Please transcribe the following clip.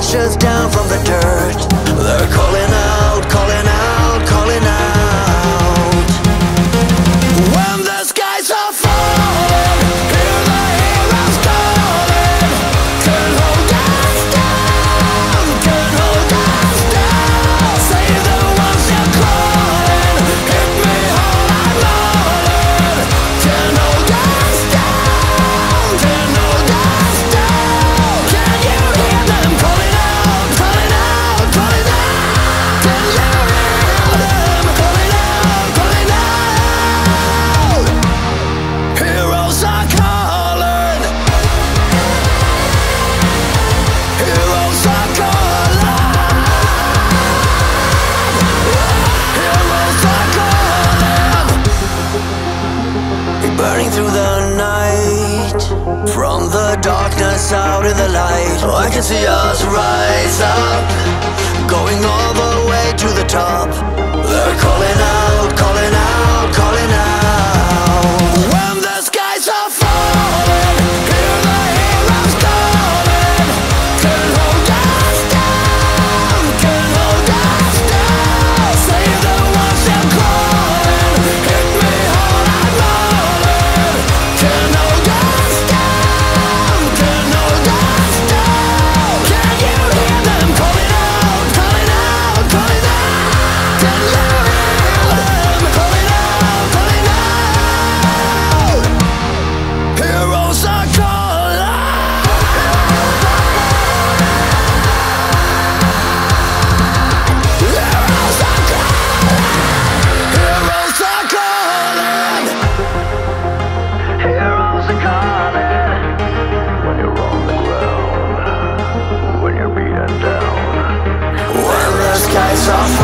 ashes down from the dirt. They're calling out, calling out, calling out. When the skies are falling, hear the heroes calling. Can't hold us down, can't hold us down. Save the ones you're calling. Hit me hard, I'm rolling. Can't hold us down, can't hold us down. Can you hear them calling out, calling out, calling out? Can you hear them calling out, calling out? Heroes are calling. Heroes are calling. Heroes are calling. Burning through the night, from the darkness out in the light. I can see us rise up, going all the way to the top. They're calling out, calling out, calling out. When the skies are falling, hear the heroes calling. Can't hold us down, can't hold us down. Save the ones you're calling. Hit me hard, I'm rolling. Can't hold us down, can't hold us down. Can you hear them calling out, calling out, calling out? Can you hear them calling out, calling out? Heroes are calling. Heroes are calling. Heroes are calling. Heroes are calling. When you're on the ground, when you're beaten down, when the skies are falling.